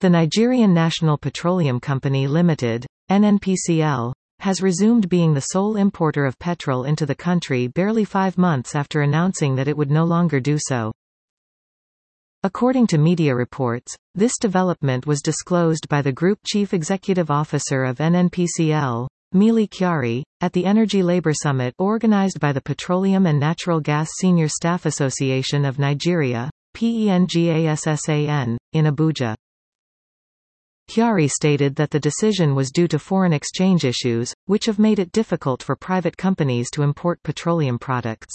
The Nigerian National Petroleum Company Limited, NNPCL, has resumed being the sole importer of petrol into the country barely 5 months after announcing that it would no longer do so. According to media reports, this development was disclosed by the Group Chief Executive Officer of NNPCL, Mili Kyari, at the Energy Labour Summit organized by the Petroleum and Natural Gas Senior Staff Association of Nigeria, PENGASSAN, in Abuja. Kyari stated that the decision was due to foreign exchange issues, which have made it difficult for private companies to import petroleum products.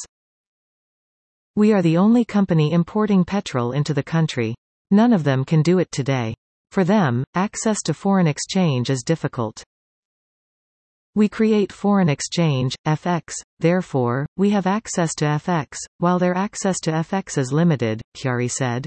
"We are the only company importing petrol into the country. None of them can do it today. For them, access to foreign exchange is difficult. We create foreign exchange, FX, therefore, we have access to FX, while their access to FX is limited," Kyari said.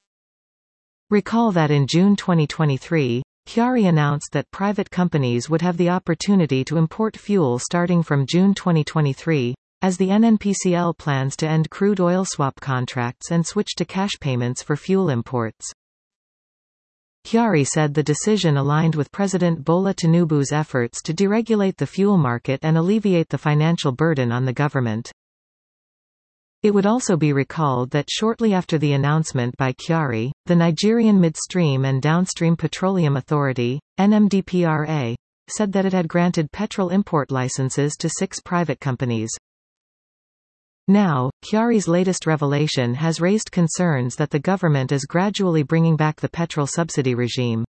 Recall that in June 2023, Kyari announced that private companies would have the opportunity to import fuel starting from June 2023, as the NNPCL plans to end crude oil swap contracts and switch to cash payments for fuel imports. Kyari said the decision aligned with President Bola Tinubu's efforts to deregulate the fuel market and alleviate the financial burden on the government. It would also be recalled that shortly after the announcement by Kyari, the Nigerian Midstream and Downstream Petroleum Authority, NMDPRA, said that it had granted petrol import licenses to 6 private companies. Now, Kyari's latest revelation has raised concerns that the government is gradually bringing back the petrol subsidy regime.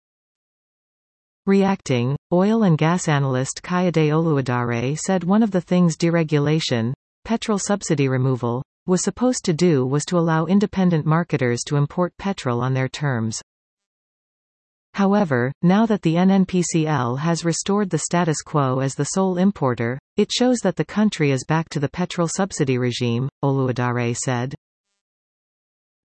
Reacting, oil and gas analyst Kayode Oluwadare said one of the things deregulation, petrol subsidy removal, was supposed to do was to allow independent marketers to import petrol on their terms. However, now that the NNPCL has restored the status quo as the sole importer, it shows that the country is back to the petrol subsidy regime, Oluwadare said.